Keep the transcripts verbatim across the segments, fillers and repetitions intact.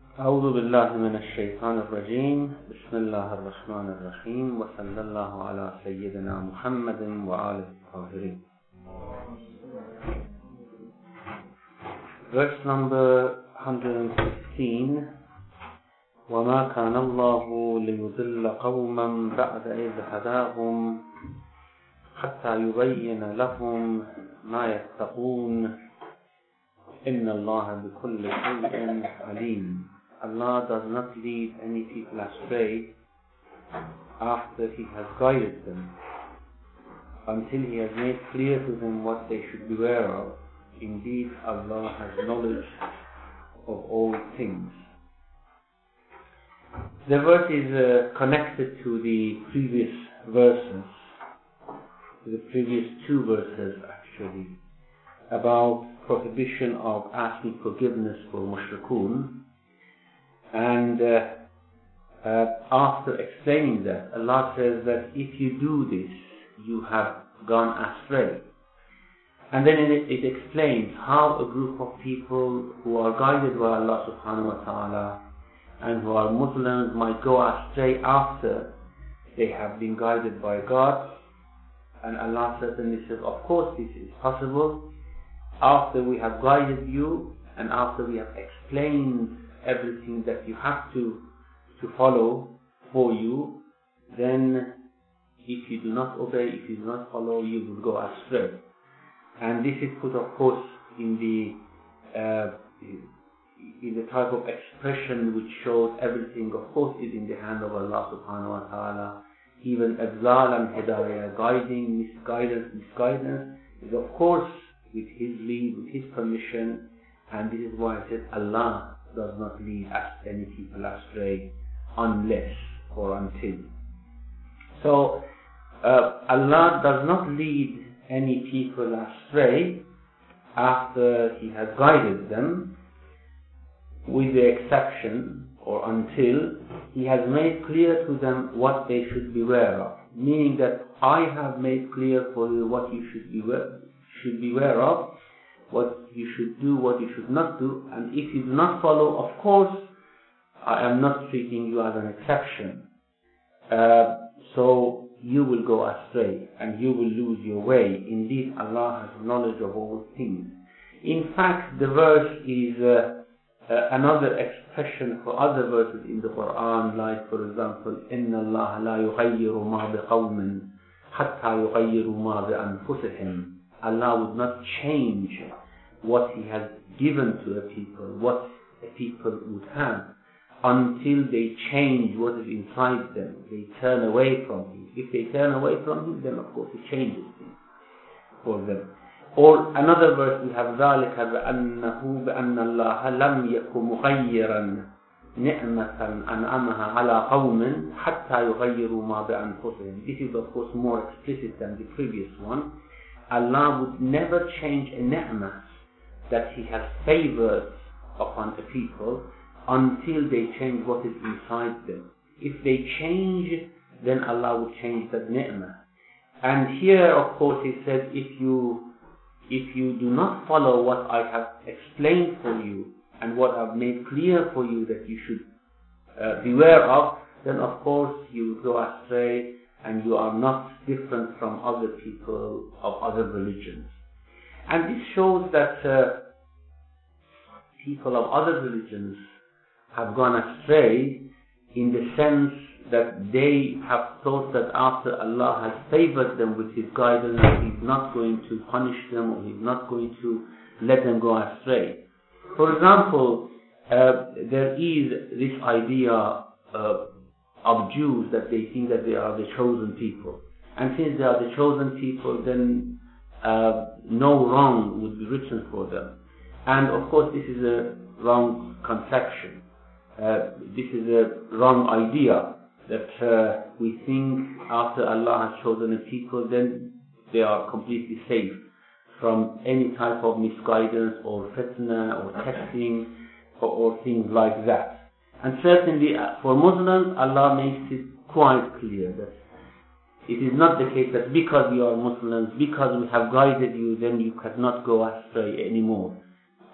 أعوذ بالله من الشيطان الرجيم بسم الله الرحمن الرحيم وصلى الله على سيدنا محمد وآله الطاهرين. Verse number one hundred fifteen. وما كان الله ليضل قوما بعد إذ هداهم حتى يبين لهم ما يتقون إن الله بكل شيء عليم. Allah does not lead any people astray after He has guided them, until He has made clear to them what they should beware of. Indeed, Allah has knowledge of all things. The verse is uh, connected to the previous verses, to the previous two verses actually, about prohibition of asking forgiveness for mushrikun. And uh, uh, after explaining that, Allah says that if you do this, you have gone astray. And then it, it explains how a group of people who are guided by Allah subhanahu wa ta'ala and who are Muslims might go astray after they have been guided by God. And Allah certainly says, of course this is possible. After we have guided you and after we have explained everything that you have to to follow for you, then if you do not obey, if you do not follow, you will go astray. And this is put, of course, in the uh, in the type of expression which shows everything, of course, is in the hand of Allah subhanahu wa ta'ala. Even adlal and hidayah, guiding, misguidance, misguidance, is of course with His lead, with His permission. And this is why I said Allah does not lead any people astray unless or until. So uh, Allah does not lead any people astray after He has guided them, with the exception or until He has made clear to them what they should beware of. Meaning that I have made clear for you what you should beware, should beware of, what you should do, what you should not do, and if you do not follow, of course, I am not treating you as an exception. Uh, so you will go astray and you will lose your way. Indeed, Allah has knowledge of all things. In fact, the verse is uh, uh, another expression for other verses in the Quran, like, for example, إِنَّ اللَّهَ لَا يُغَيِّرُ مَا بِقَوْمٍ حَتَّى يُغَيِّرُوا مَا بِأَنفُسِهِمْ. Allah would not change what He has given to a people, what a people would have, until they change what is inside them. They turn away from Him. If they turn away from Him, then of course He changes things for them. Or another verse we have ذَلِكَ بِأَنَّهُ بِأَنَّ اللَّهَ لَمْ يَكُ مُغَيِّرًا نِعْمَةً أَنْعَمَهَا عَلَىٰ قَوْمٍ حَتَّى يُغَيِّرُوا مَا بِأَنفُسِهِمْ. This is of course more explicit than the previous one. Allah would never change a ni'mah that He has favored upon the people until they change what is inside them. If they change, then Allah will change that ni'mah. And here, of course, He said, if you if you do not follow what I have explained for you and what I have made clear for you that you should uh, beware of, then of course you will go astray and you are not different from other people of other religions. And this shows that uh, people of other religions have gone astray in the sense that they have thought that after Allah has favored them with His guidance, He's not going to punish them or He's not going to let them go astray. For example, uh, there is this idea uh, of Jews that they think that they are the chosen people. And since they are the chosen people, then uh, no wrong would be written for them. And of course this is a wrong conception. Uh, this is a wrong idea that uh, we think after Allah has chosen a people, then they are completely safe from any type of misguidance or fitna or testing or, or things like that. And certainly for Muslims, Allah makes it quite clear that it is not the case that because you are Muslims, because we have guided you, then you cannot go astray anymore.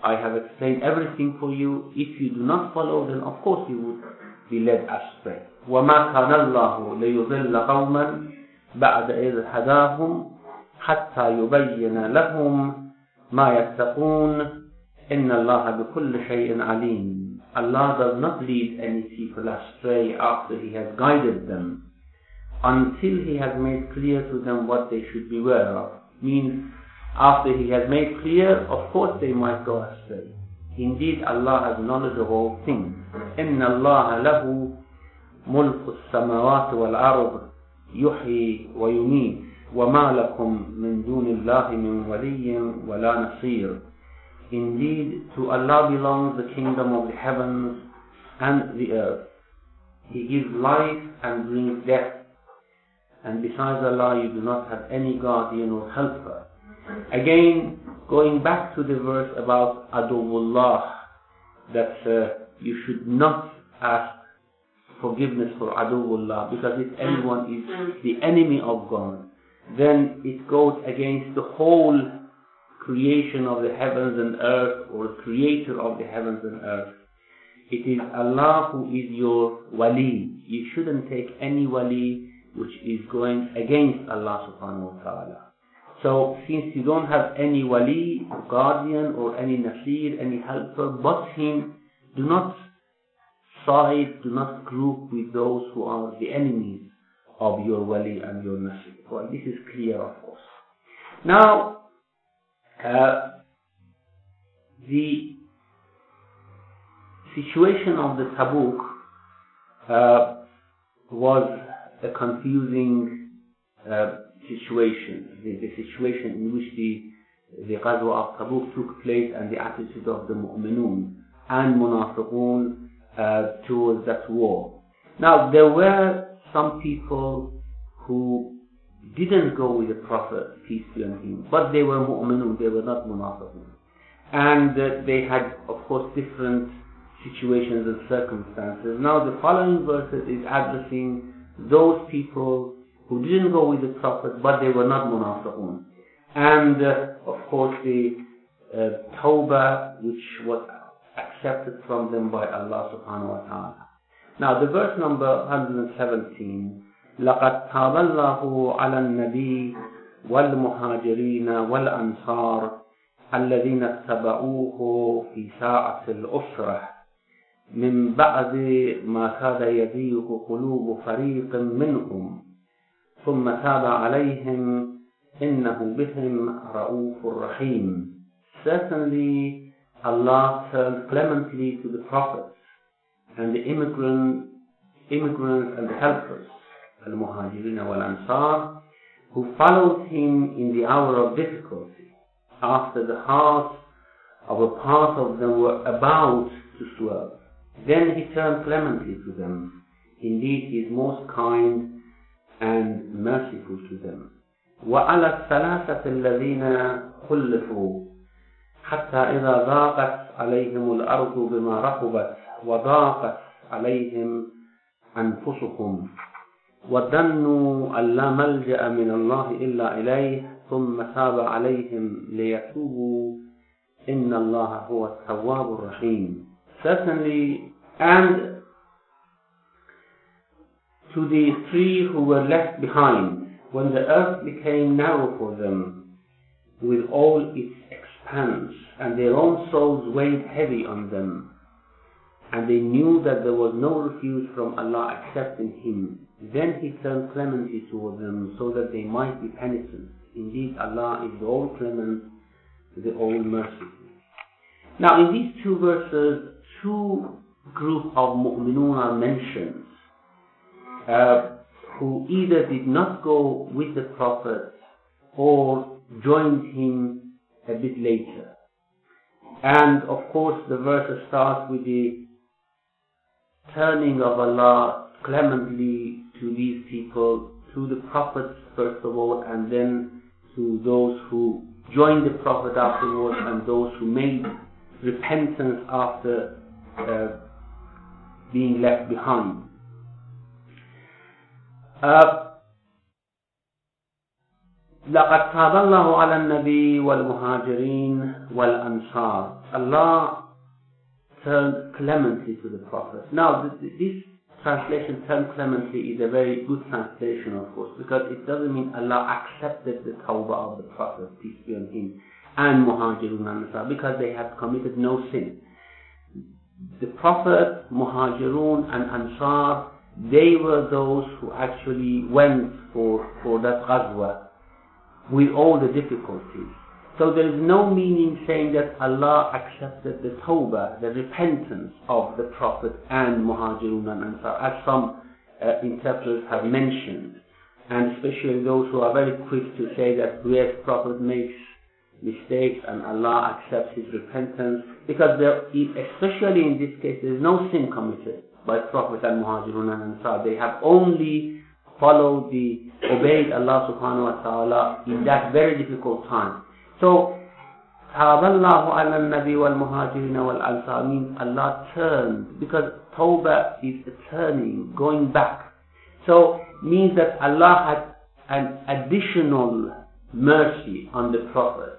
I have explained everything for you. If you do not follow, then of course you would be led astray. وَمَا كَانَ اللَّهُ لِيُضِلَّ قَوْمًا بَعْدَ إِذْ هَدَاهُمْ حَتَّى يُبَيِّنَ لَهُمْ مَا يَتَّقُونَ إِنَّ اللَّهَ بِكُلِّ شَيْءٍ عَلِيمٌ. Allah does not lead any people astray after He has guided them, until He has made clear to them what they should beware of. Means, after He has made clear, of course they might go astray. Indeed, Allah has knowledge of all things. إِنَّ اللَّهَ لَهُ مُلْكُ السَّمَاوَاتِ وَالْأَرْضِ يُحْيِي وَيُمِيتُ وَمَا لَكُمْ مِنْ دُونِ اللَّهِ مِنْ وَلِيٍّ وَلَا نَصِيرٍ. Indeed, to Allah belongs the kingdom of the heavens and the earth. He gives life and brings death, and besides Allah you do not have any guardian or helper. Again, going back to the verse about Aduwullah, that uh, you should not ask forgiveness for Aduwullah, because if anyone is the enemy of God, then it goes against the whole creation of the heavens and earth, or creator of the heavens and earth. It is Allah who is your wali. You shouldn't take any wali which is going against Allah subhanahu wa ta'ala. So, since you don't have any wali, guardian, or any nasir, any helper but Him, do not side, do not group with those who are the enemies of your wali and your nasir. Well, this is clear, of course. Now, uh, the situation of the Tabuk uh, was a confusing uh, situation. The, the situation in which the, the Ghazwa of Tabuk took place, and the attitude of the Mu'minun and Munafiqun uh, towards that war. Now, there were some people who didn't go with the Prophet, peace be on him, but they were Mu'minun, they were not Munafiqun. And uh, they had, of course, different situations and circumstances. Now, the following verses is addressing those people who didn't go with the Prophet, but they were not Munafiqun. And, uh, of course, the uh, Tawbah, which was accepted from them by Allah subhanahu wa ta'ala. Now, the verse number one hundred seventeen, لَقَدْ تَابَ اللَّهُ عَلَى النَّبِيِّ وَالْمُهَاجِرِينَ وَالْأَنصَارِ الَّذِينَ اتَّبَعُوهُ فِي سَاعَةِ الْعُسْرَةِ مِنْ بَعْدِ مَا كَادَ يَزِيغُ قُلُوبُ فَرِيقٍ مِّنْهُمْ ثُمَّ تَابَ عَلَيْهِمْ إِنَّهُ بِهِمْ رَءُوفٌ رَحِيمٌ. Certainly, Allah turned clemently to the prophets and the immigrant, immigrants and the helpers, al-Muhajirin wal-Ansar, who followed him in the hour of difficulty, after the hearts of a part of them were about to swerve. Then He turned clemently to them. Indeed, He is most kind and merciful to them. وَعَلَى الثَّلَاثَةِ الَّذِينَ خُلِّفُوا حَتَّى إِذَا ضَاقَتْ عَلَيْهِمُ الْأَرْضُ بِمَا رَحُبَتْ وَضَاقَتْ عَلَيْهِمْ أَنفُسُهُمْ وَظَنُّوا أَنْ لَا مَلْجَأَ مِنَ اللَّهِ إِلَّا إِلَيْهِ ثُمَّ تَابَ عَلَيْهِمْ لِيَتُوبُوا إِنَّ اللَّهَ هُوَ التَّوَّابُ الرَّحِيمُ. Certainly, and to the three who were left behind, when the earth became narrow for them, with all its expanse, and their own souls weighed heavy on them, and they knew that there was no refuge from Allah except in Him, then He turned clemency toward them, so that they might be penitent. Indeed, Allah is the all-clement, the all-merciful. Now, in these two verses, two groups of mu'minun are mentioned, uh, who either did not go with the Prophet or joined him a bit later. And, of course, the verse starts with the turning of Allah clemently to these people, to the Prophet first of all, and then to those who joined the Prophet afterwards, and those who made repentance after uh, being left behind. Uh, لَقَدْ تَابَ اللَّهُ عَلَى النَّبِيِّ وَالْمُهَاجِرِينَ وَالْأَنصَارِ. Allah turned clemently to the Prophet. Now, this translation, turn clemently, is a very good translation, of course, because it doesn't mean Allah accepted the tawbah of the Prophet, peace be on him, and Muhajirun and Ansar, because they had committed no sin. The Prophet, Muhajirun and Ansar, they were those who actually went for, for that Ghazwa with all the difficulties. So there is no meaning saying that Allah accepted the tawbah, the repentance of the Prophet and Muhajirun and Ansar, as some uh, interpreters have mentioned, and especially those who are very quick to say that yes, Prophet makes mistakes and Allah accepts his repentance, because there, especially in this case, there is no sin committed by Prophet and Muhajirun and Ansar. They have only followed the, obeyed Allah subhanahu wa ta'ala in that very difficult time. So, تَابَ اللَّهُ عَلَى النَّبِيِّ وَالْمُهَاجِرِينَ وَالْأَنصَارِ means Allah turned, because Tawbah is a turning, going back. So, means that Allah had an additional mercy on the Prophet.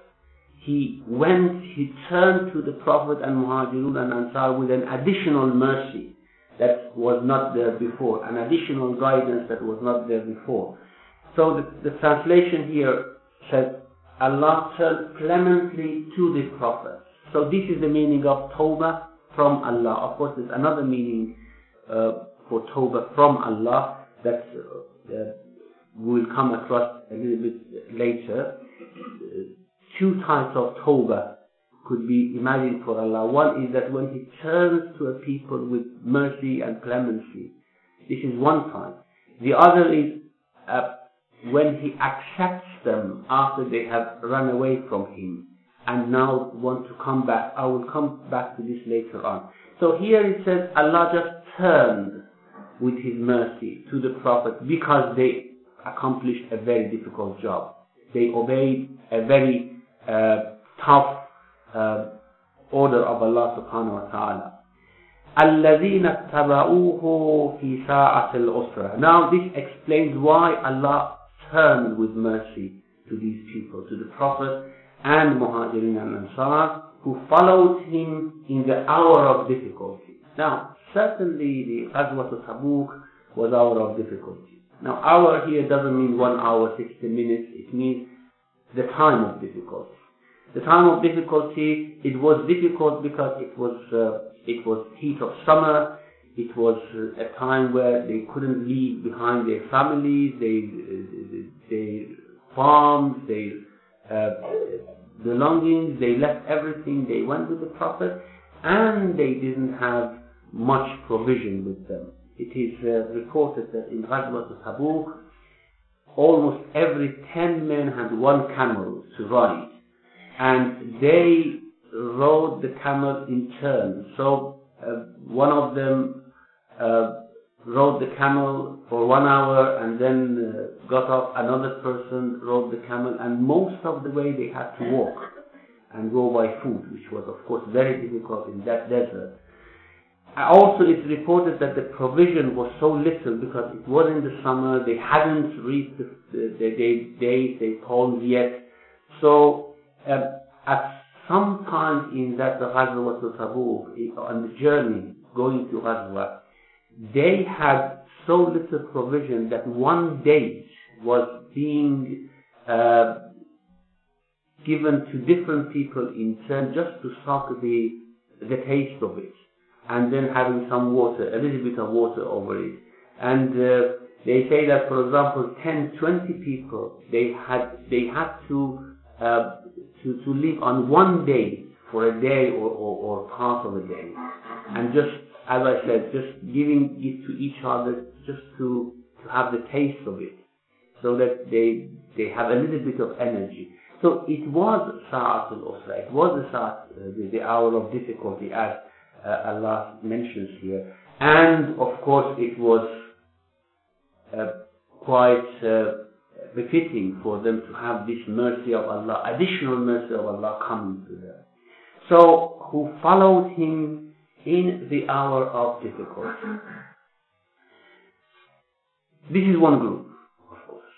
He went, he turned to the Prophet and Muhajirun and Ansar with an additional mercy that was not there before, an additional guidance that was not there before. So the, the translation here says, Allah turned clemently to the Prophet. So this is the meaning of Tawbah from Allah. Of course, there's another meaning uh, for Tawbah from Allah that uh, uh, we will come across a little bit later. Uh, two types of Tawbah could be imagined for Allah. One is that when He turns to a people with mercy and clemency. This is one type. The other is uh, when He accepts them after they have run away from Him and now want to come back. I will come back to this later on. So here it says Allah just turned with His mercy to the Prophet because they accomplished a very difficult job. They obeyed a very uh, tough uh, order of Allah subhanahu wa ta'ala. الَّذِينَ اتَّبَعُوهُ فِي سَاعَةِ الْعُسْرَةِ. Now this explains why Allah turned with mercy to these people, to the Prophet and Muhajirin and Ansar, who followed him in the hour of difficulty. Now, certainly the Ghazwat al-Tabuk was hour of difficulty. Now, hour here doesn't mean one hour, sixty minutes. It means the time of difficulty. The time of difficulty, it was difficult because it was uh, it was heat of summer. It was uh, a time where they couldn't leave behind their families, their, their farms, their uh, belongings. They left everything. They went with the Prophet, and they didn't have much provision with them. It is uh, reported that in Ghazwat al-Tabuk, almost every ten men had one camel to ride, and they rode the camel in turn. So uh, one of them uh, rode the camel for one hour and then uh, got off. Another person rode the camel, and most of the way they had to walk and go by foot, which was of course very difficult in that desert. Also, it's reported that the provision was so little because it was in the summer. They hadn't reached the, the, the, the days, the palms yet. So, uh, at some time in that Ghazwa al-Tabuk, on the journey going to Ghazwa, they had so little provision that one day was being uh, given to different people in turn just to suck the the taste of it, and then having some water, a little bit of water over it. And uh, they say that, for example, ten, twenty people, they had they had to uh, to to live on one day for a day or, or, or part of a day, and just, as I said, just giving it to each other just to to have the taste of it, so that they they have a little bit of energy. So it was Sa'at al-Usra, it was the, Sa'at, uh, the, the hour of difficulty, as uh, Allah mentions here. And of course it was uh, quite uh, befitting for them to have this mercy of Allah, additional mercy of Allah coming to them. So, who followed him in the hour of difficulty. This is one group, of course.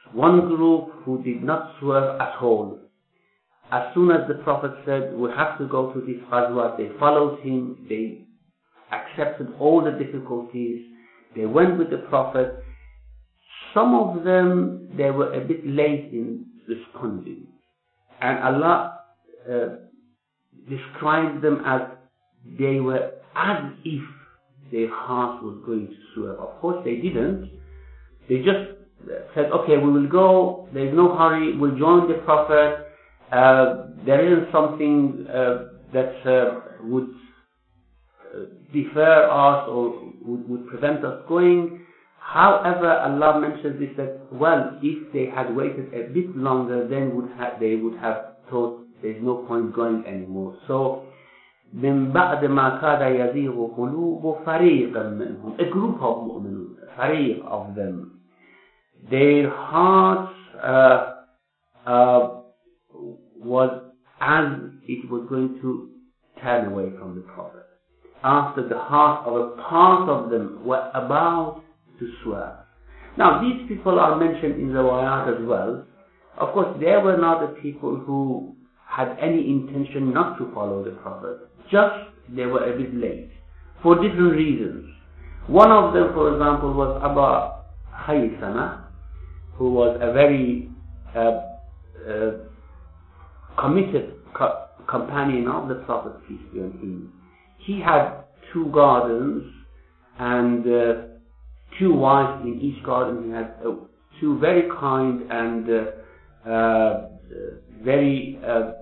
one group who did not swerve at all. As soon as the Prophet said, we have to go to this Ghazwa, they followed him, they accepted all the difficulties, they went with the Prophet. Some of them, they were a bit late in responding. And Allah uh, described them as they were as if their heart was going to swerve. Of course they didn't. They just said, okay, we will go, there is no hurry, we'll join the Prophet. Uh, there isn't something uh, that uh, would uh, defer us or would, would prevent us going. However, Allah mentions this that, well, if they had waited a bit longer, then would ha- they would have thought there's no point going anymore. So, من بعد ما كاد يزيغ قلوب فريق منهم, a group of mu'minun, فريق of them, their hearts uh, uh, was as it was going to turn away from the Prophet. After the heart of a part of them were about to swear. Now these people are mentioned in the riwayat as well. Of course they were not the people who had any intention not to follow the Prophet. Just they were a bit late for different reasons. One of them, for example, was Abu Haythama, who was a very uh, uh, committed co- companion of the Prophet, peace be on him. He had two gardens and uh, two wives in each garden. He had uh, two very kind and uh, uh, very uh, uh,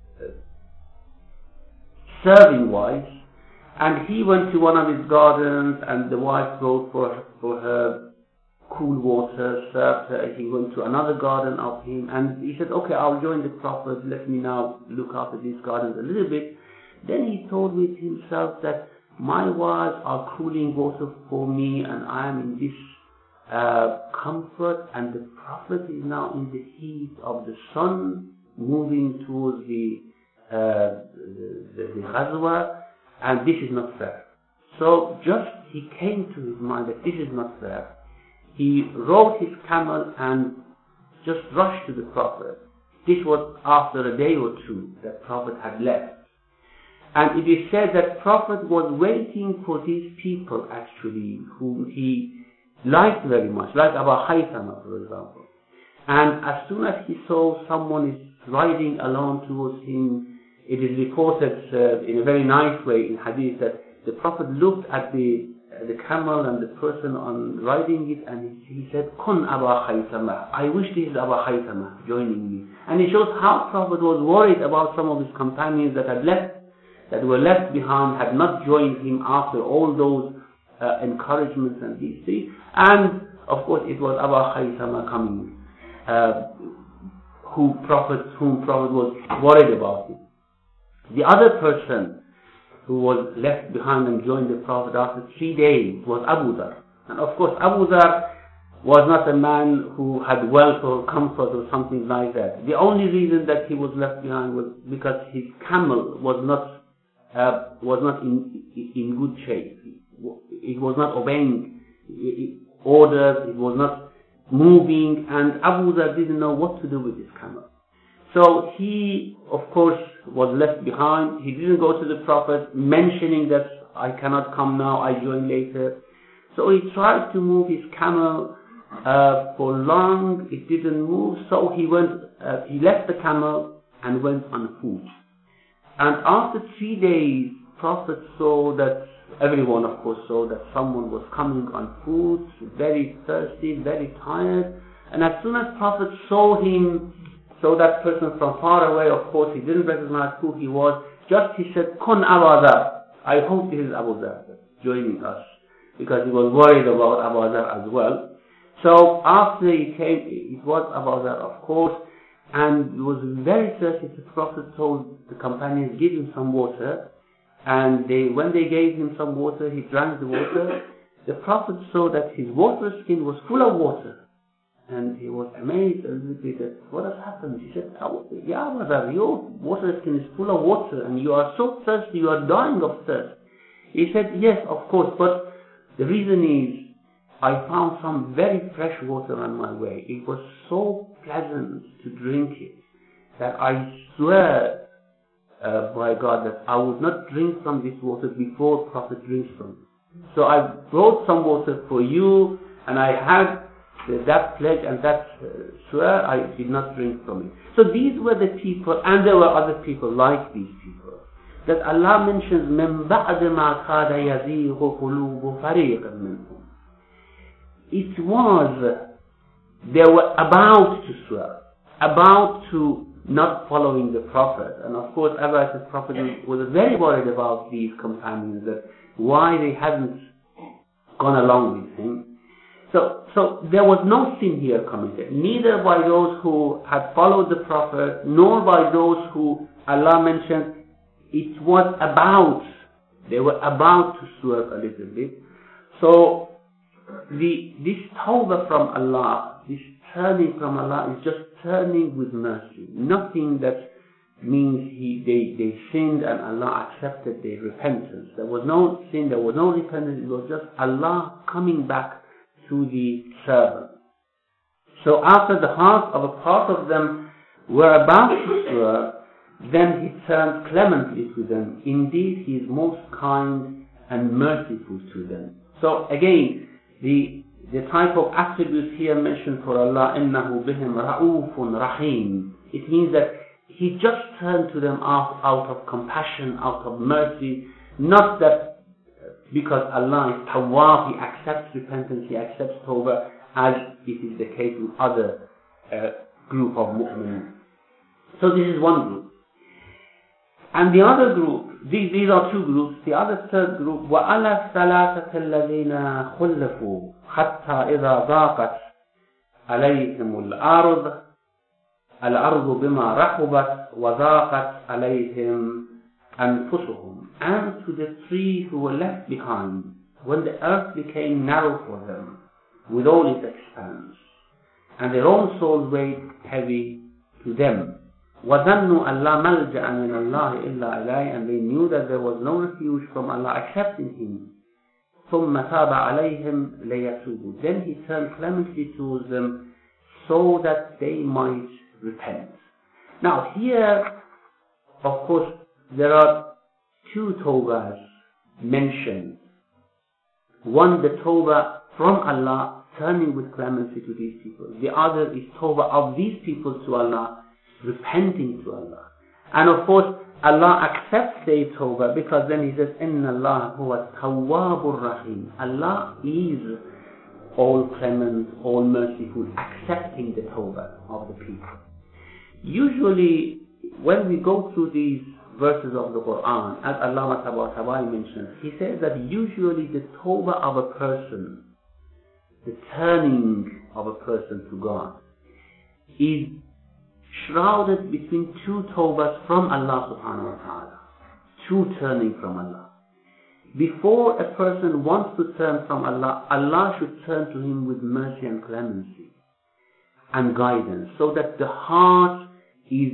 serving wives. And he went to one of his gardens, and the wife brought for for her cool water, served her. He went to another garden of him, and he said, okay, I'll join the Prophet, let me now look after these gardens a little bit. Then he thought with himself that my wives are cooling water for me, and I am in this uh, comfort, and the Prophet is now in the heat of the sun, moving towards the, uh, the, the, the Ghazwa, and this is not fair. So just he came to his mind that this is not fair. He rode his camel and just rushed to the Prophet. This was after a day or two that Prophet had left. And it is said that Prophet was waiting for these people actually, whom he liked very much, like Abu Haythama, for example. And as soon as he saw someone is riding along towards him, it is reported uh, in a very nice way in hadith that the Prophet looked at the uh, the camel and the person on riding it, and he, he said, Kun Abu Haythama, I wish this is Abu Haythama joining me. And it shows how Prophet was worried about some of his companions that had left, that were left behind, had not joined him after all those uh, encouragements and these things. And of course it was Abu Haythama coming, uh, who Prophet, whom Prophet was worried about him. The other person who was left behind and joined the Prophet after three days was Abu Dhar. And of course Abu Dhar was not a man who had wealth or comfort or something like that. The only reason that he was left behind was because his camel was not uh, was not in in good shape. It was not obeying orders. It was not moving, and Abu Dhar didn't know what to do with his camel. So he, of course, was left behind. He didn't go to the Prophet mentioning that I cannot come now, I join later. So he tried to move his camel uh, for long. It didn't move. So he went. Uh, he left the camel and went on foot. And after three days, Prophet saw that everyone, of course, saw that someone was coming on foot, very thirsty, very tired. And as soon as Prophet saw him, saw that person from far away, of course, he didn't recognize who he was. Just he said, Kun Abu Dhar. I hope this is Abu Dhar joining us, because he was worried about Abu Dhar as well. So after he came, it was Abu Dhar, of course, and he was very thirsty. The Prophet told the companions, give him some water. And they, when they gave him some water, he drank the water. The Prophet saw that his water skin was full of water. And he was amazed a little bit that what has happened. He said, oh, Ya Abu Dhar, your water skin is full of water and you are so thirsty, you are dying of thirst. He said, yes, of course, but the reason is I found some very fresh water on my way. It was so pleasant to drink it that I swear uh, by God that I would not drink from this water before Prophet drinks from it. So I brought some water for you, and I had uh, that pledge and that uh, swear I did not drink from it. So these were the people, and there were other people like these people, that Allah mentions مِن بَعْدِ مَا كَادَ يَزِيغُ قُلُوبُ فَرِيقٍ مِّنْهُمْ. It was, they were about to swear, about to not following the Prophet. And of course, Abbas' Prophet was very worried about these companions, that why they hadn't gone along with him. So, so there was no sin here committed, neither by those who had followed the Prophet, nor by those who Allah mentioned. It was about, they were about to swerve a little bit. So, the this tawbah from Allah, this turning from Allah, is just turning with mercy. Nothing that means he they, they sinned and Allah accepted their repentance. There was no sin, there was no repentance, it was just Allah coming back to the servant. So after the hearts of a part of them were about to swerve, then he turned clemently to them. Indeed, he is most kind and merciful to them. So again, the the type of attributes here mentioned for Allah, إِنَّهُ بِهِمْ رَؤُوفٌ رَحِيمٌ. It means that he just turned to them out, out of compassion, out of mercy, not that because Allah is Tawwab, he accepts repentance, he accepts Tawbah, as it is the case with other uh, group of mu'mineen. So this is one group. And the other group, these, these are two groups, the other third group, وَعَلَى الثَّلَاثَةِ الَّذِينَ خُلِّفُوا حَتَّى إِذَا ضَاقَتْ عَلَيْهِمُ الْأَرْضُ الْأَرْضُ بِمَا رَحُبَتْ وَضَاقَتْ عَلَيْهِمْ أَنفُسُهُمْ. And to the three who were left behind, when the earth became narrow for them, with all its expanse, and their own souls weighed heavy to them, وَظَنُّوا أَنْ لَا مَلْجَأَ مِنَ اللَّهِ إِلَّا إِلَيْهِ, and they knew that there was no refuge from Allah except in Him. ثُمَّ تَابَ عَلَيْهِمْ لَيَتُوبُوا. Then He turned clemently towards them so that they might repent. Now here, of course, there are two tawbahs mentioned. One, the tawbah from Allah, turning with clemency to these people. The other is tawbah of these people to Allah, repenting to Allah. And of course, Allah accepts their tawbah, because then He says, إِنَّ اللَّهَ هُوَ التَّوَّابُ الرَّحِيمُ. Allah is all clement, all merciful, accepting the tawbah of the people. Usually, when we go through these verses of the Quran, as Allama Tabatabai mentions, he says that usually the tawbah of a person, the turning of a person to God, is shrouded between two tawbahs from Allah subhanahu wa ta'ala. Two turning from Allah. Before a person wants to turn from Allah, Allah should turn to him with mercy and clemency and guidance, so that the heart is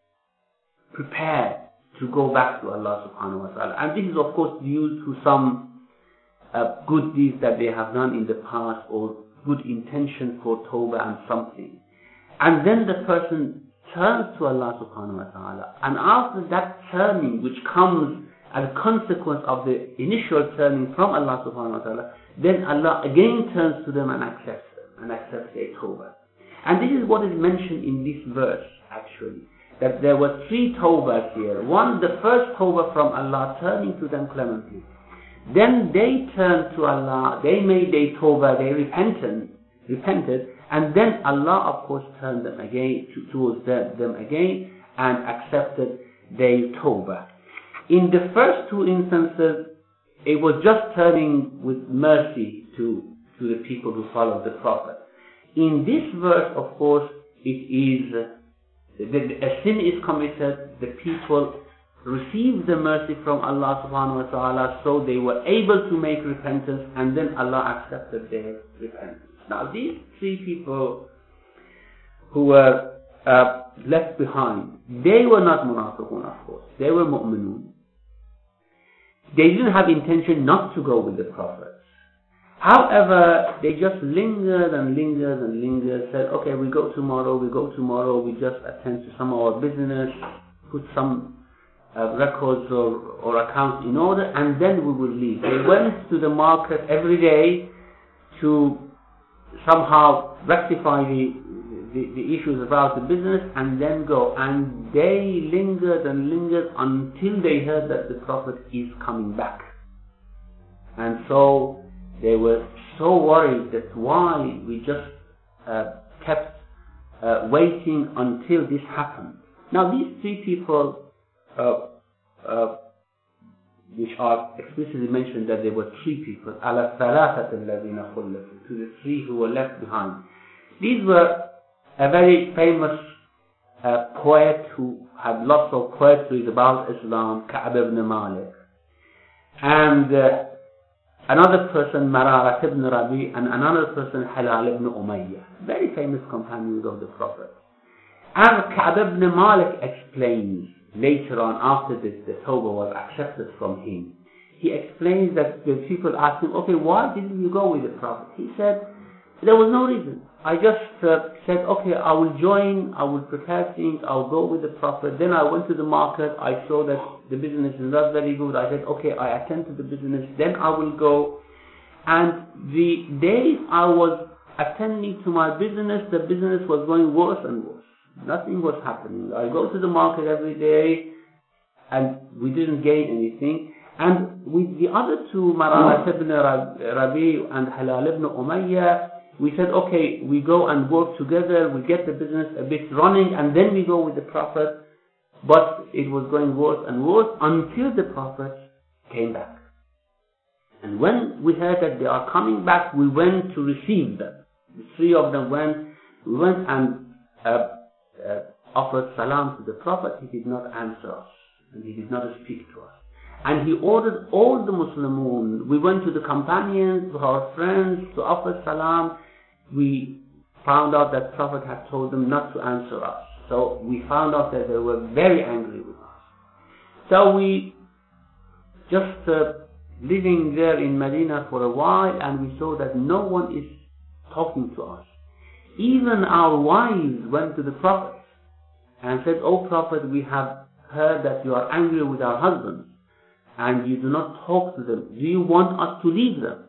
prepared to go back to Allah subhanahu wa ta'ala. And this is of course due to some uh, good deeds that they have done in the past, or good intention for tawbah and something. And then the person turns to Allah subhanahu wa ta'ala. And after that turning, which comes as a consequence of the initial turning from Allah subhanahu wa ta'ala, then Allah again turns to them and accepts them, and accepts their tawbah. And this is what is mentioned in this verse, actually. That there were three tawbahs here. One, the first tawbah from Allah, turning to them clemently. Then they turned to Allah, they made their tawbah, they repented, repented, and then Allah, of course, turned them again to, towards them, them again and accepted their tawbah. In the first two instances, it was just turning with mercy to, to the people who followed the Prophet. In this verse, of course, it is the, a sin is committed, the people received the mercy from Allah subhanahu wa ta'ala, so they were able to make repentance, and then Allah accepted their repentance. Now these three people who were uh, left behind, they were not munafiqun, of course, they were mu'minun. They didn't have intention not to go with the prophets. However, they just lingered and lingered and lingered, said, okay, we go tomorrow, we go tomorrow, we just attend to some of our business, put some uh, records or, or accounts in order, and then we will leave. They went to the market every day to somehow rectify the, the, the issues about the business and then go. And they lingered and lingered until they heard that the Prophet is coming back. And so they were so worried that why we just uh, kept uh, waiting until this happened. Now these three people, uh, uh, which are explicitly mentioned that there were three people, ala thalathat alladhina khullafu, to the three who were left behind. These were a very famous uh, poet who had lots of poetry about Islam, Ka'b ibn Malik, and uh, another person, Mararat ibn Rabi, and another person, Hilal ibn Umayyah, very famous companions of the Prophet. And Ka'b ibn Malik explains later on, after this, the Tawbah was accepted from him. He explains that the people asked him, okay, why didn't you go with the Prophet? He said, there was no reason. I just uh, said, okay, I will join, I will prepare things, I will go with the Prophet. Then I went to the market, I saw that the business is not very good. I said, okay, I attend to the business, then I will go. And the days I was attending to my business, the business was going worse and worse. Nothing was happening. I go to the market every day, and we didn't gain anything. And with the other two, Mararat ibn Rabi and Hilal ibn Umayyah, we said, okay, we go and work together, we get the business a bit running, and then we go with the Prophet. But it was going worse and worse until the Prophet came back. And when we heard that they are coming back, we went to receive them. The three of them went, we went and uh, uh, offered salam to the Prophet. He did not answer us, and he did not speak to us. And he ordered all the Muslimun. We went to the companions, to our friends, to offer salam. We found out that Prophet had told them not to answer us. So we found out that they were very angry with us. So we just uh, living there in Medina for a while, and we saw that no one is talking to us. Even our wives went to the Prophet and said, "O Prophet, we have heard that you are angry with our husbands and you do not talk to them. Do you want us to leave them?"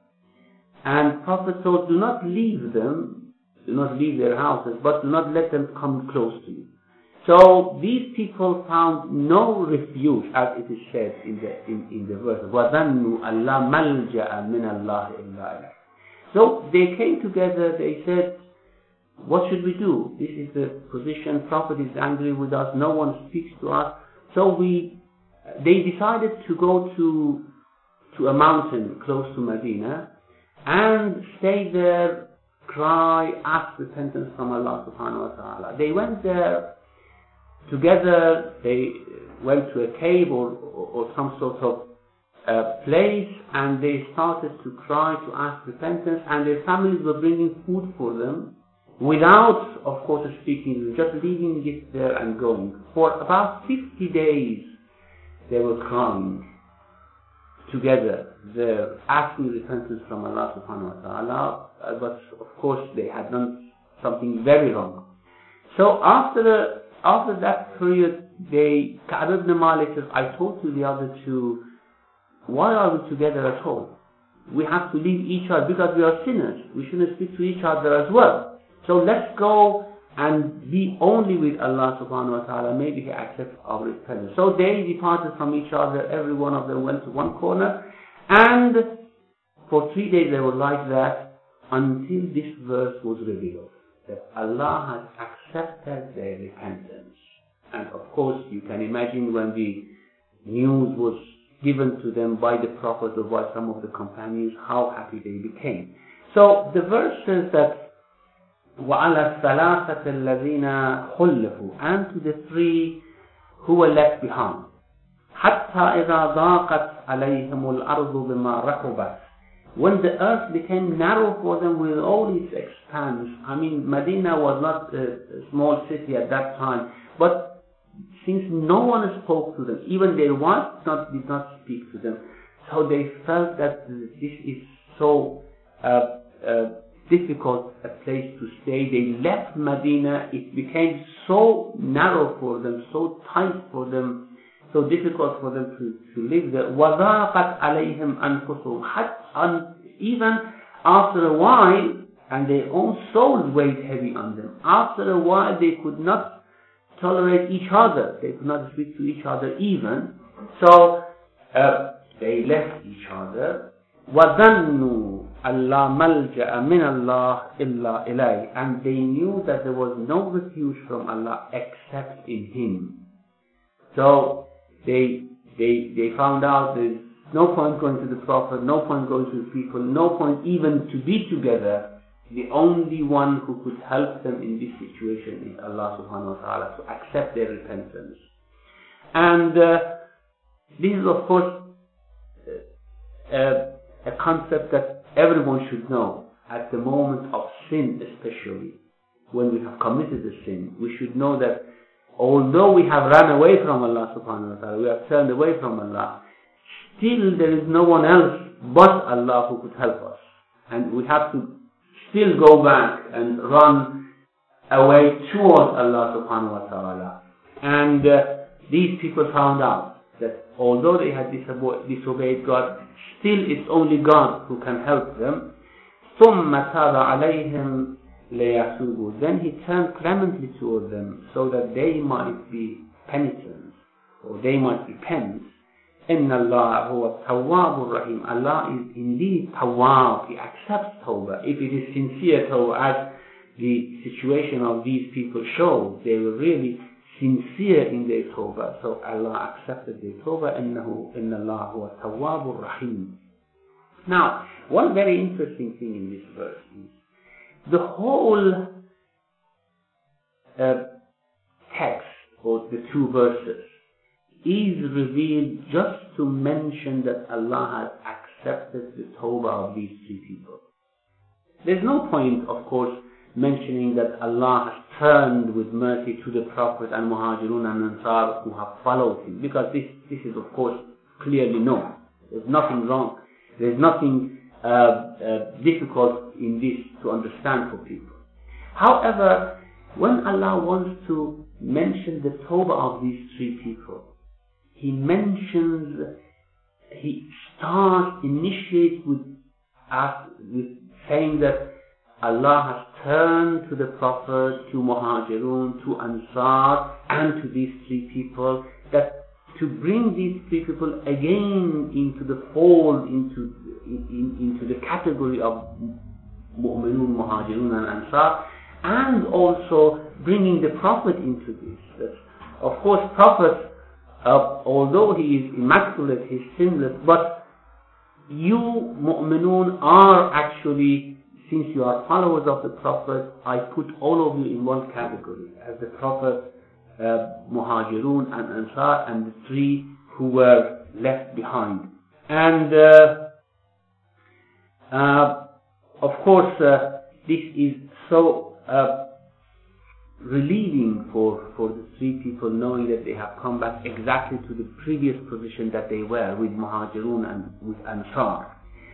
And Prophet told, do not leave them, do not leave their houses, but do not let them come close to you. So these people found no refuge, as it is said in the in, in the verse, وَظَنُّوا أَلَّا مَلْجَأَ مِنَ اللَّهِ إِلَّا إِلَيْهِ. So they came together, they said, what should we do? This is the position, Prophet is angry with us, no one speaks to us. So we, they decided to go to, to a mountain close to Medina and stay there, cry, ask repentance from Allah subhanahu wa ta'ala. They went there together, they went to a cave or, or, or some sort of uh, place, and they started to cry, to ask repentance, and their families were bringing food for them without, of course, speaking, just leaving it there and going. For about fifty days they were crying together, they're asking repentance from Allah subhanahu wa ta'ala, uh, but of course they had done something very wrong. So after the, after that period, they, Ka'b ibn Malik says, I told to the other two, why are we together at all? We have to leave each other because we are sinners. We shouldn't speak to each other as well. So let's go and be only with Allah subhanahu wa ta'ala. Maybe He accepts our repentance. So they departed from each other. Every one of them went to one corner. And for three days they were like that until this verse was revealed, that Allah has accepted their repentance. And of course you can imagine when the news was given to them by the Prophet or by some of the companions, how happy they became. So the verse says that وَعَلَى الثَّلَاثَةِ الَّذِينَ خُلِّفُوا, and to the three who were left behind. حَتَّى إِذَا ضَاقَتْ عَلَيْهِمُ الْأَرْضُ بِمَا رَحُبَتْ, when the earth became narrow for them with all its expanse. I mean, Medina was not a small city at that time, but since no one spoke to them, even their wives not, did not speak to them, so they felt that this is so uh, uh, difficult a place to stay. They left Medina. It became so narrow for them, so tight for them, so difficult for them to, to live there. وَضَاقَتْ عَلَيْهِمْ أَنفُسُهُمْ. Even after a while, and their own souls weighed heavy on them. After a while, they could not tolerate each other. They could not speak to each other even. So uh, they left each other. وَظَنُّوا أَلَّا مَلْجَأَ مِنَ اللَّهِ إِلَّا إِلَيْهِ. And they knew that there was no refuge from Allah except in Him. So they they they found out there's no point going to the Prophet, no point going to the people, no point even to be together. The only one who could help them in this situation is Allah subhanahu wa ta'ala, to accept their repentance. And uh, this is of course uh, uh, a concept that everyone should know. At the moment of sin especially, when we have committed a sin, we should know that although we have run away from Allah subhanahu wa ta'ala, we have turned away from Allah, still there is no one else but Allah who could help us. And we have to still go back and run away towards Allah subhanahu wa ta'ala. And uh, these people found out that although they had disobeyed God, still it's only God who can help them. ثُمَّ تَابَ عَلَيْهِمْ لِيَتُوبُوا. Then He turned clemently toward them so that they might be penitent, or they might repent. إِنَّ اللَّهَ هُوَ التَّوَّابُ الرَّحِيمُ. Allah is indeed Tawwab. He accepts Tawbah. If it is sincere Tawbah, as the situation of these people shows, they were really sincere in their Tawbah. So Allah accepted their Tawbah. إِنَّهُ إِنَّ اللَّهَ هُوَ التَّوَّابُ الرَّحِيمُ. Now, one very interesting thing in this verse is the whole uh, text, or the two verses, is revealed just to mention that Allah has accepted the Tawbah of these three people. There's no point, of course, mentioning that Allah has turned with mercy to the Prophet and Muhajirun and Ansar who have followed him, because this, this is, of course, clearly known. There's nothing wrong. There's nothing uh, uh, difficult in this to understand for people. However, when Allah wants to mention the Tawbah of these three people, He mentions, He starts, initiates with us, with saying that Allah has turned to the Prophet, to Muhajirun, to Ansar, and to these three people, that to bring these three people again into the fold, into in, into the category of Mu'minun, Muhajirun, and Ansar, and also bringing the Prophet into this. That, of course, Prophet, Uh, although he is immaculate, he is sinless, but you, mu'minun, are actually, since you are followers of the Prophet, I put all of you in one category, as the Prophet, uh, Muhajirun and Ansar, and the three who were left behind. And uh, uh, of course, uh, this is so uh, relieving for, for the three people, knowing that they have come back exactly to the previous position that they were with Muhajirun and with Ansar.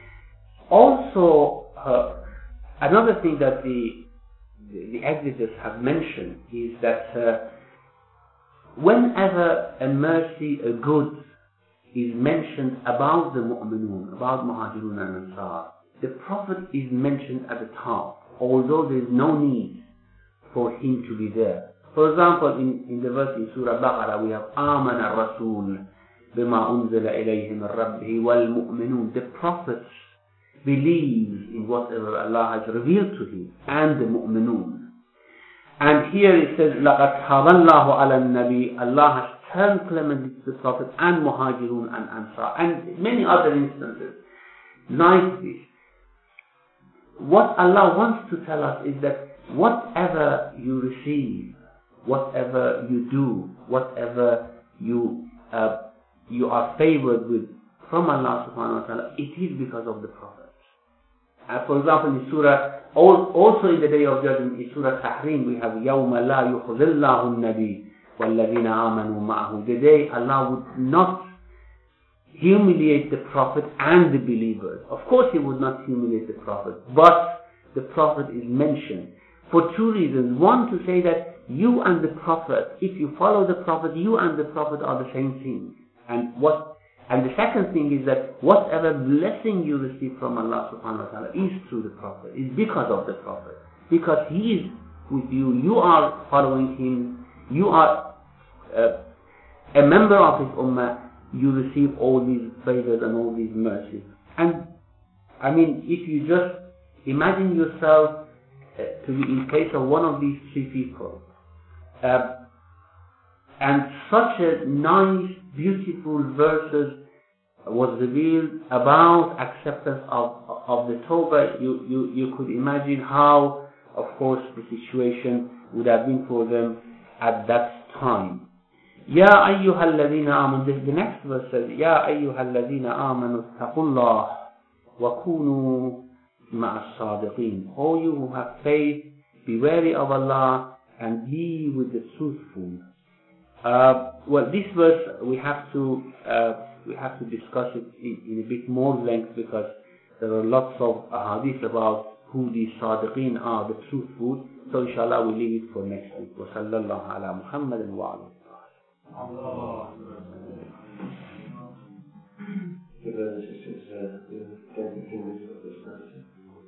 Also, uh, another thing that the, the, the exegetists have mentioned is that uh, whenever a mercy, a good, is mentioned about the Mu'minun, about Muhajirun and Ansar, the Prophet is mentioned at the top, although there is no need for him to be there. For example, in, in the verse in Surah Baqarah, we have آمن الرسول بما أنزل إليه من ربه والمؤمنون. The prophets believe in whatever Allah has revealed to him, and the mu'minun. And here it says لقد تاب الله على النبي. Allah has turned clemently to the Prophet and Muhajirun and Ansar, and many other instances like this. What Allah wants to tell us is that whatever you receive, whatever you do, whatever you uh, you are favored with from Allah subhanahu wa ta'ala, it is because of the prophets. Uh, for example, in Surah, also in the Day of Judgment, in Surah Tahrim, we have يَوْمَ لَا يُخْزِي اللَّهُ النَّبِيَّ وَالَّذِينَ آمَنُوا مَعَهُ. The day Allah would not humiliate the Prophet and the believers. Of course he would not humiliate the Prophet, but the Prophet is mentioned for two reasons. One, to say that you and the Prophet, if you follow the Prophet, you and the Prophet are the same thing. And what, and the second thing is that whatever blessing you receive from Allah subhanahu wa ta'ala is through the Prophet, is because of the Prophet. Because he is with you, you are following him, you are uh, a member of his ummah, you receive all these favors and all these mercies. And I mean, if you just imagine yourself uh, to be in place of one of these three people, uh, and such a nice, beautiful verses was revealed about acceptance of of the Tawbah, you, you, you could imagine how, of course, the situation would have been for them at that time. Ya ayyuhal ladhina amanu, the next verse says, Ya ayyuhal ladhina amanu attaqullah wa kunu ma'as sadiqin. O you who have faith, be wary of Allah and be with the truthful. Uh, well, this verse we have to uh, we have to discuss it in, in a bit more length, because there are lots of hadith about who these sadiqeen are, the truthful. So inshallah we leave it for next week. Wa sallallahu ala Muhammadin wa ala Allah. The brothers and sisters, uh, the ten fingers of this person.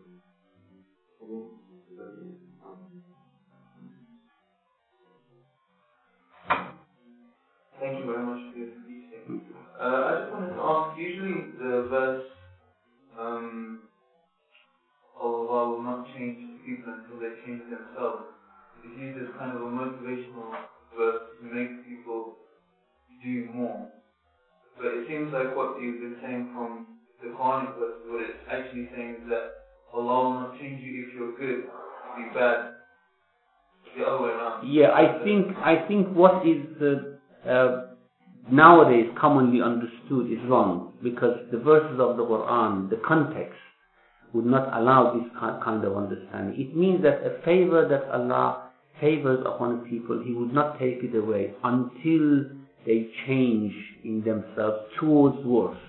Thank you very much for your teaching. Uh, I just wanted to ask, usually the verse, um, Allah will not change people until they change themselves, is used as kind of a motivational verse to make people do more. But it seems like what you've been saying from the Quranic verse, what it's actually saying is that Allah will not change you if you're good, to be bad. The other way around. Yeah, I think I think what is uh, uh, nowadays commonly understood is wrong, because the verses of the Quran, the context, would not allow this kind of understanding. It means that a favor that Allah favors upon people, He would not take it away until they change in themselves towards worse.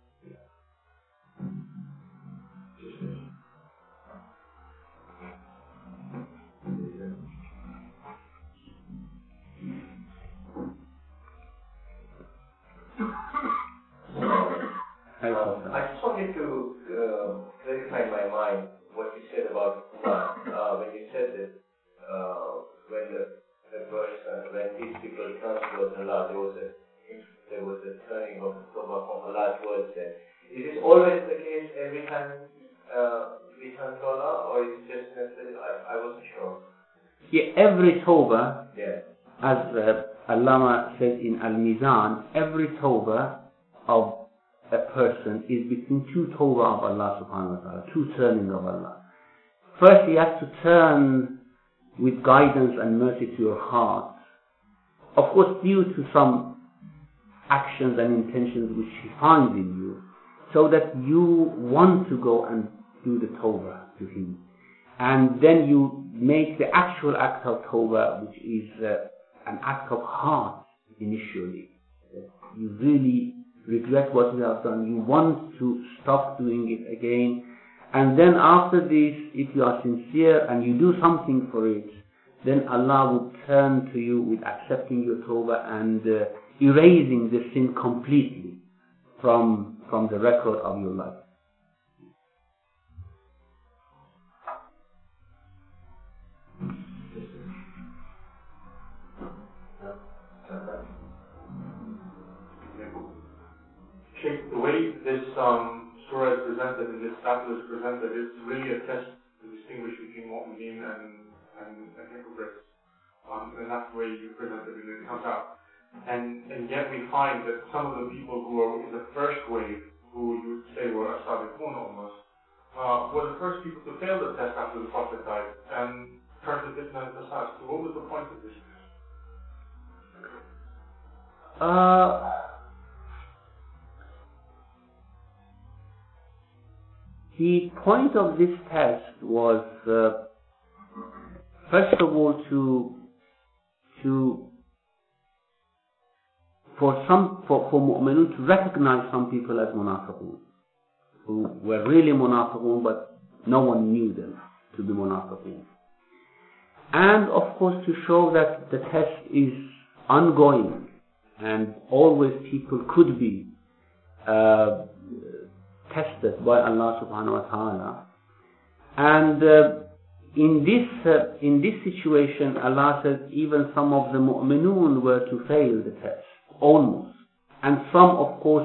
Um, I just wanted to uh, clarify in my mind what you said about Quran. Uh, when you said that uh, when the, the verse, uh, when these people turned towards Allah, there was a there was a turning of the Tawbah from Allah towards them. Is this always the case every time uh, we turn to Allah, or is it just necessary? I, I wasn't sure. Yeah, every Tawbah, yeah. as uh, Allama says in Al-Mizan, every Tawbah of a person is between two tawbah of Allah subhanahu wa ta'ala, two turning of Allah. First, he has to turn with guidance and mercy to your heart, of course due to some actions and intentions which he finds in you, so that you want to go and do the tawbah to him. And then you make the actual act of tawbah, which is uh, an act of heart initially. You really regret what you have done, you want to stop doing it again, and then after this, if you are sincere and you do something for it, then Allah will turn to you with accepting your tawbah and uh, erasing the sin completely from from the record of your life. The way this um, surah is presented and this chapter is presented, it's really a test to distinguish between mu'mineen and, and, and hypocrites. Um, and that's the way you present it and it comes out. And, and yet we find that some of the people who are in the first wave, who you would say were as-sabiqun almost, uh, were the first people to fail the test after the Prophet died and turned to fitna and fasad. So what was the point of this? Uh... The point of this test was, uh, first of all, to to for some, for, for mu'minun to recognize some people as munafiqun, who were really munafiqun, but no one knew them to be munafiqun. And of course to show that the test is ongoing, and always people could be uh, tested by Allah subhanahu wa ta'ala. And uh, in this uh, in this situation, Allah says even some of the mu'minun were to fail the test, almost. And some, of course,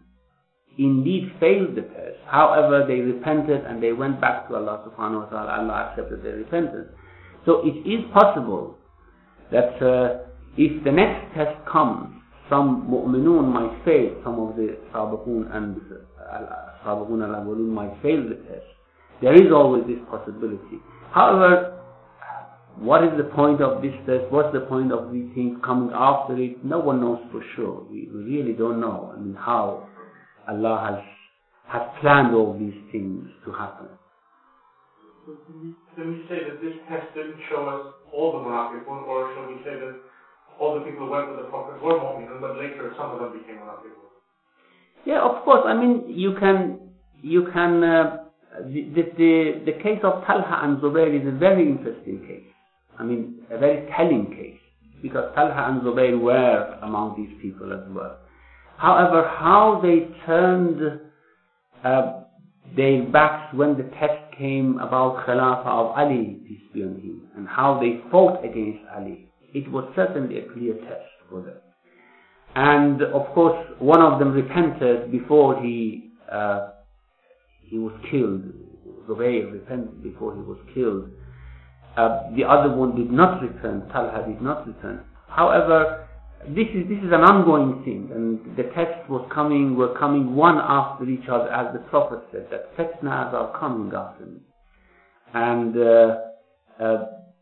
indeed failed the test. However, they repented and they went back to Allah subhanahu wa ta'ala. Allah accepted their repentance. So it is possible that uh, if the next test comes, some mu'minun might fail, some of the sabiqun and uh, sabiqun al-awwalun might fail the test. There is always this possibility. However, what is the point of this test? What's the point of these things coming after it? No one knows for sure. We, we really don't know. I mean, how Allah has has planned all these things to happen. So can we, can we say that this test didn't show us all the munafiqun, or shall we say that all the people who went with the Prophet were mu'minun, but later some of them became munafiqun? Yeah, of course. I mean, you can you can. Uh, The, the, the, the case of Talha and Zubair is a very interesting case. I mean, a very telling case, because Talha and Zubair were among these people as well. However, how they turned uh, their backs when the test came about Khilafah of Ali, peace be on him, and how they fought against Ali, it was certainly a clear test for them. And of course, one of them repented before he uh, he was killed. Zubayr repented before he was killed. Uh, the other one did not return. Talha did not return. However, this is this is an ongoing thing, and the tests was coming were coming one after each other, as the Prophet said that fitnas are coming after me, and uh, uh,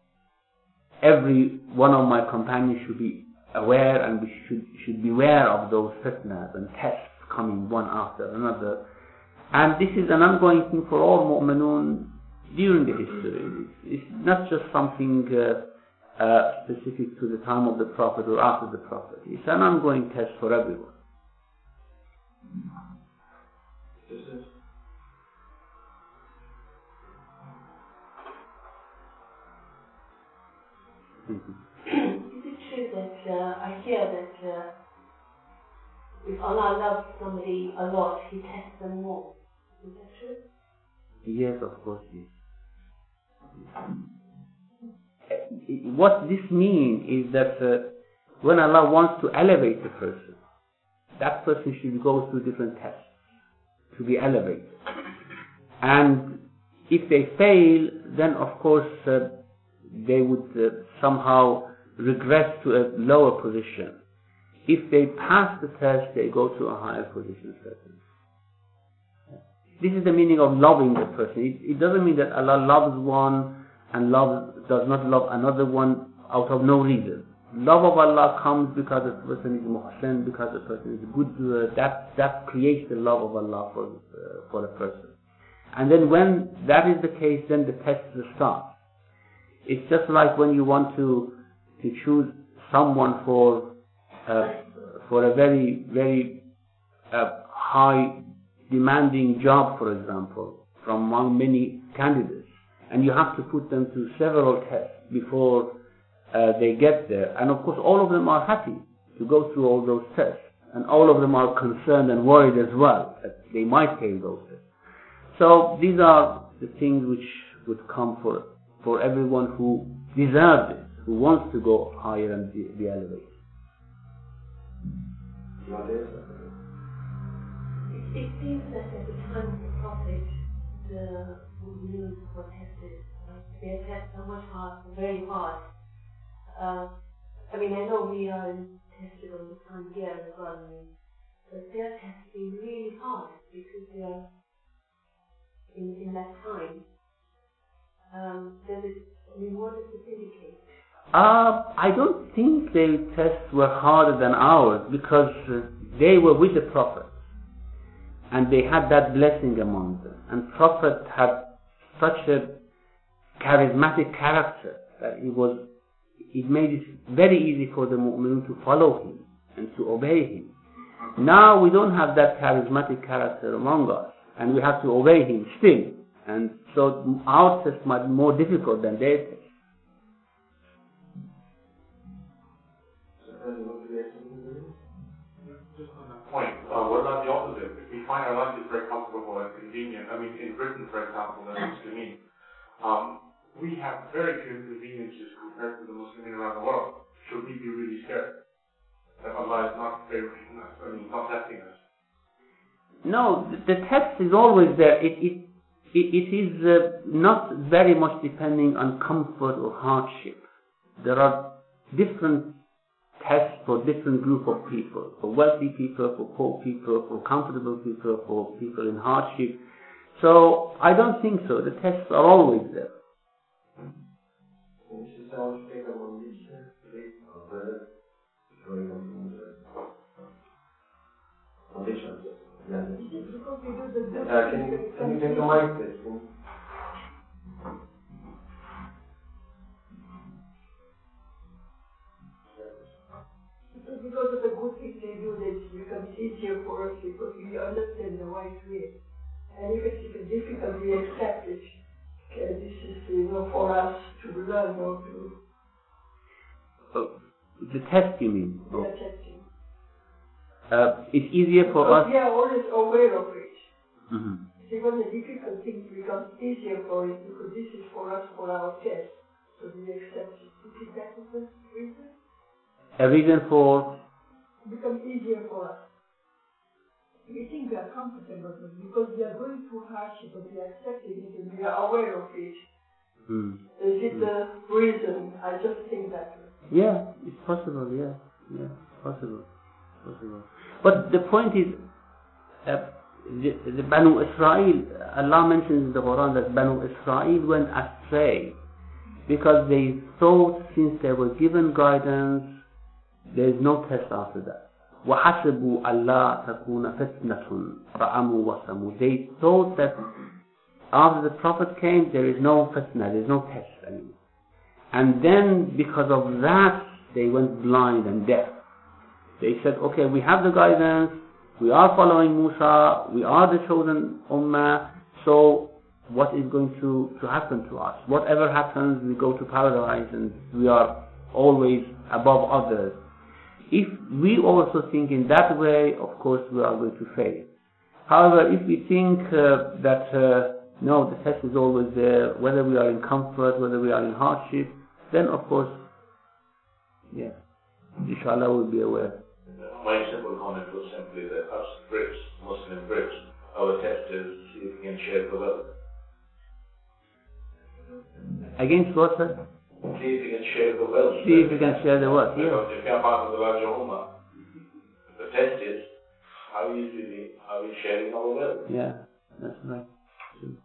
every one of my companions should be aware, and we should should beware of those fitnas and tests coming one after another. And this is an ongoing thing for all mu'minun during the history. It's, it's not just something uh, uh, specific to the time of the Prophet or after the Prophet. It's an ongoing test for everyone. Mm-hmm. Is it true that uh, I hear that uh, if Allah loves somebody a lot, He tests them more? Is that true? Yes, of course, yes. What this means is that uh, when Allah wants to elevate a person, that person should go through different tests to be elevated. And if they fail, then of course uh, they would uh, somehow regress to a lower position. If they pass the test, they go to a higher position, certainly. This is the meaning of loving the person. It, it doesn't mean that Allah loves one and loves, does not love another one out of no reason. Love of Allah comes because the person is muhsin, because the person is good. Uh, that that creates the love of Allah for uh, for a person. And then when that is the case, then the test starts. It's just like when you want to to choose someone for uh, for a very very uh, high demanding job, for example, from among many candidates, and you have to put them through several tests before uh, they get there. And of course, all of them are happy to go through all those tests, and all of them are concerned and worried as well that they might fail those tests. So these are the things which would come for for everyone who deserves it, who wants to go higher and be, be elevated. It seems that at the time of the Prophet, the mu'minun were tested. Their tests are much hard, very hard. Uh, I mean, I know we are tested on the time here as well, but their tests have been really hard because they are in, in that time. Um, does it, I mean, what does it indicate? Uh, I don't think their tests were harder than ours, because uh, they were with the Prophet. And they had that blessing among them. And Prophet had such a charismatic character that it was, it made it very easy for the mu'minun to follow him and to obey him. Now we don't have that charismatic character among us, and we have to obey him still. And so our test might be more difficult than their test. Just on that point, uh, what about the opposite? If we find our life is very comfortable and convenient, I mean, in Britain, for example, the Muslimin, um, we have very few inconveniences compared to the Muslimin around the world. Should we be really scared that Allah is not favoring us, I mean, not testing us? No, the, the test is always there. It, it, it, it is uh, not very much depending on comfort or hardship. There are different tests for different group of people, for wealthy people, for poor people, for comfortable people, for people in hardship. So I don't think so. The tests are always there. Uh, can you can you take the mic, please? Because of the good things they do, that it becomes easier for us because we understand the right way. And if it's difficult, we accept it. Okay, this is, you know, for us to learn or to... Oh, the test, you mean? Oh. Yeah, testing. Uh, it's easier for because us... we are always aware of it. Mm-hmm. Even the difficult things become easier for it because this is for us, for our test. So we accept it. You think that is the reason? A reason for... It becomes easier for us. We think we are comfortable because we are going through hardship, but we are accepting it and we are aware of it. Mm. Is it the reason? I just think that way. Yeah, it's possible, yeah. Yeah, it's possible. possible. But the point is, uh, the, the Banu Israel, Allah mentions in the Quran that Banu Israel went astray because they thought since they were given guidance, there is no test after that. وَحَسِبُوا أَلَّا تَكُونَ فِتْنَةٌ فَعَمُوا وَسَمُوا. They thought that after the Prophet came, there is no fitna, there is no test anymore. And then because of that, they went blind and deaf. They said, okay, we have the guidance, we are following Musa, we are the chosen Ummah, so what is going to, to happen to us? Whatever happens, we go to paradise and we are always above others. If we also think in that way, of course we are going to fail. However, if we think uh, that uh, no, the test is always there, whether we are in comfort, whether we are in hardship, then of course, yeah, inshallah we'll be aware. My simple comment was simply that us Brits, Muslim Brits, our test is to see if we can share the wealth. Against what, sir? See if we can share the wealth. See if we can share the wealth, yeah. Because if we are part of the larger Ummah, the test is how easily are we sharing our wealth. Yeah, that's right. True.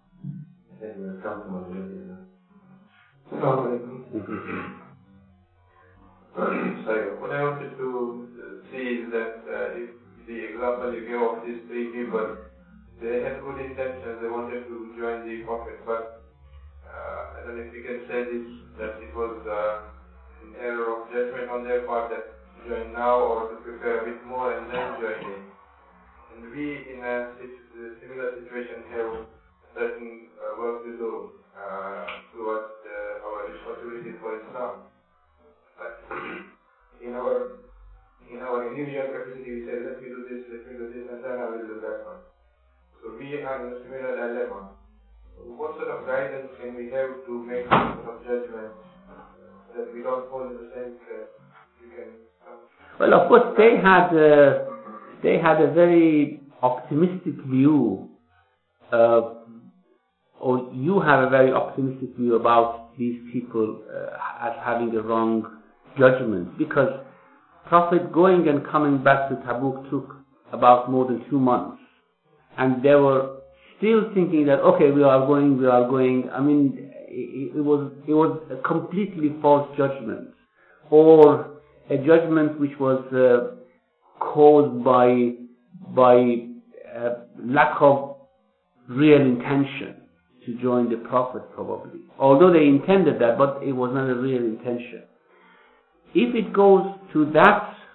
Sorry, what I wanted to see is that uh, if the example you gave of these three people, they had good intentions, they wanted to join the Prophet, but uh, I don't know if you can say this, that it was uh, an error of judgment on their part that to join now or to prepare a bit more and then join in. And we in a similar situation have certain uh, work to do uh, towards uh, our responsibilities for Islam. But in our in our individual capacity, we say, let me do this, let me do this, and then I will do that one. So we are in a similar dilemma. What sort of guidance can we have to make some sort of judgment uh, that we don't fall in the same trap? We can. Um, well, of course, they had uh, they had a very optimistic view, uh, or you have a very optimistic view about these people uh, as having a wrong judgment, because Prophet going and coming back to Tabuk took about more than two months, and they were still thinking that okay, we are going, we are going. I mean, it, it was it was a completely false judgment, or a judgment which was uh, caused by by uh, lack of real intention to join the Prophet, probably. Although they intended that, but it was not a real intention. If it goes to that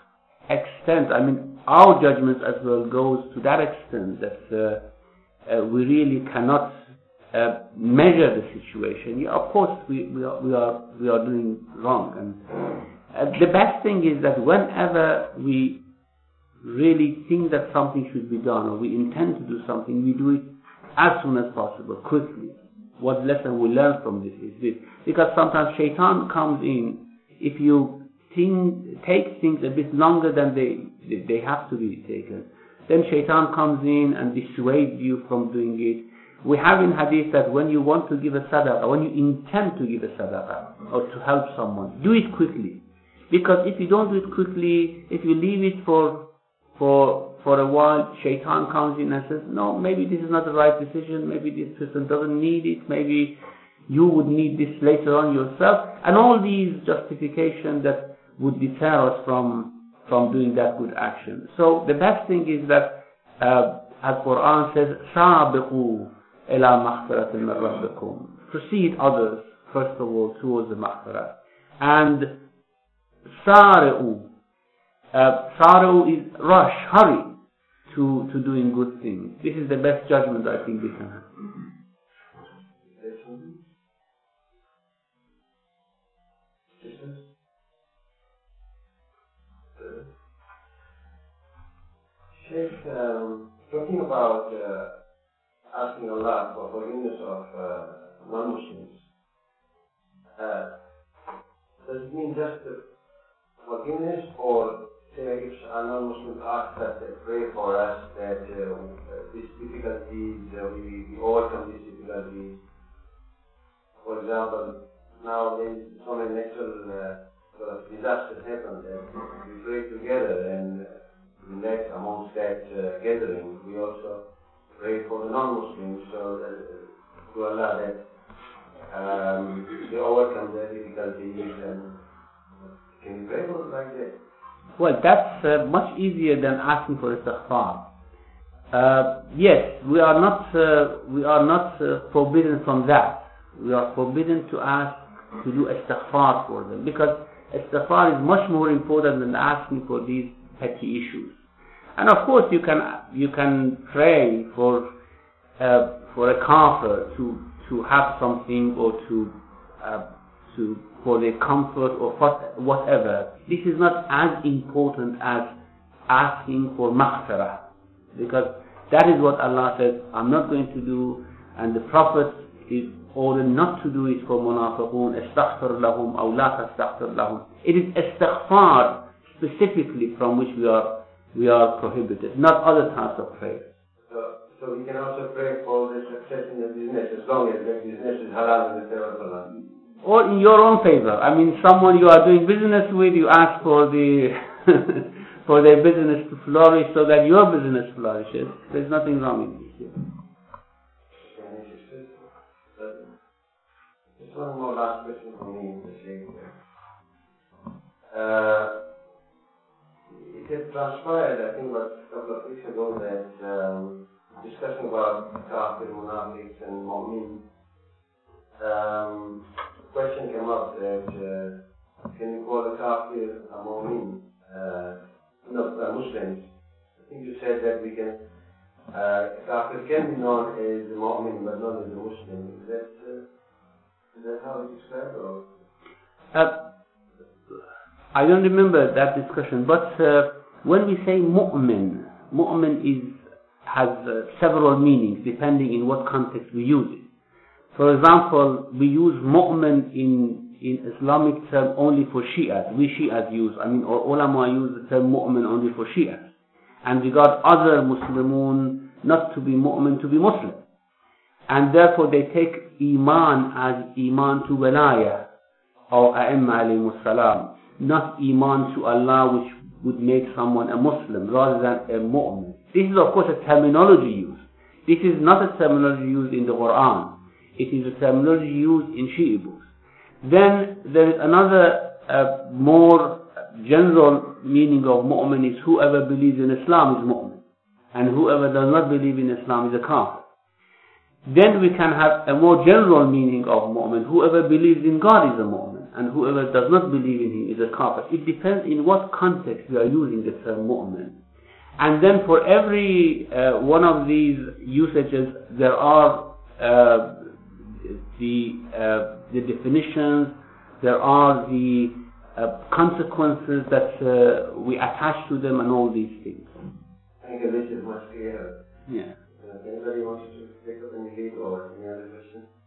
extent, I mean, our judgment as well goes to that extent that uh, uh, we really cannot uh, measure the situation. Yeah, of course, we, we, are, we, are, we are doing wrong. And uh, the best thing is that whenever we really think that something should be done or we intend to do something, we do it as soon as possible, quickly. What lesson we learn from this is this. Because sometimes shaitan comes in, if you think, take things a bit longer than they, they have to be taken, then shaitan comes in and dissuades you from doing it. We have in hadith that when you want to give a sadaqah, when you intend to give a sadaqah or to help someone, do it quickly. Because if you don't do it quickly, if you leave it for for for a while, shaitan comes in and says, no, maybe this is not the right decision, maybe this person doesn't need it, maybe you would need this later on yourself, and all these justifications that would deter us from from doing that good action. So the best thing is that, uh, as Quran says, سَابِقُوا إِلَى مَغْفِرَةٍ مِّن رَبِّكُمْ. Proceed others, first of all, towards the maghfirah. And سَارِعُوا. Uh, Sa'ru is rush, hurry to, to doing good things. This is the best judgment I think we can have. Sheikh, um, talking about uh, asking Allah for forgiveness of uh, non-Muslims, uh, does it mean just the forgiveness, or say if a non-Muslim asks that they pray for us that uh, these difficulties, uh, we, we overcome these difficulties? For example, now there is so many natural uh, sort of disasters happen that we pray together, and in that, amongst that uh, gathering, we also pray for the non-Muslims, so that, uh, to Allah that um, they overcome their difficulties. And can you pray for them like that? Well, that's uh, much easier than asking for istighfar. Uh, yes, we are not uh, we are not uh, forbidden from that. We are forbidden to ask to do istighfar for them, because istighfar is much more important than asking for these petty issues. And of course, you can you can pray for uh, for a kafir to to have something, or to uh, to for their comfort, or whatever. This is not as important as asking for maghfirah, because that is what Allah says, I'm not going to do, and the Prophet is ordered not to do it for munafiqun, astaghfir lahum aw la tastaghfir lahum. It is istighfar specifically from which we are we are prohibited, not other types of prayer. So, so we can also pray for the success in the business, as long as the business is halal in the favor of Allah. Or in your own favor. I mean, someone you are doing business with, you ask for the for their business to flourish so that your business flourishes. There's nothing wrong in this. Just one more last question for me. Uh, it had transpired, I think, about a couple of weeks ago, that um, discussion about kafir, munafiqs, and mu'min. Um, question came up that uh, can you call a kafir a mu'min? Uh, no, uh, Muslims. I think you said that we can, uh, kafir can be known as a mu'min but not as a Muslim. Is that, uh, is that how it's described? Or? Uh, I don't remember that discussion, but uh, when we say mu'min, mu'min is, has uh, several meanings depending in what context we use it. For example, we use mu'min in, in Islamic term only for Shias. We Shias use, I mean, or ulama use the term mu'min only for Shias. And we got other Muslimun not to be mu'min, to be Muslim. And therefore they take iman as iman to walaya, or a'imma alayhimus salam, not iman to Allah, which would make someone a Muslim rather than a mu'min. This is of course a terminology used. This is not a terminology used in the Quran. It is a terminology used in Shi'i books. Then there is another uh, more general meaning of mu'min is whoever believes in Islam is mu'min, and whoever does not believe in Islam is a kafir. Then we can have a more general meaning of mu'min. Whoever believes in God is a mu'min, and whoever does not believe in him is a kafir. It depends in what context we are using the term mu'min. And then for every uh, one of these usages, there are uh, the uh, the definitions, there are the uh, consequences that uh, we attach to them, and all these things. I think this is much clearer. Yeah. Uh, anybody wants to pick up any lead or any other questions?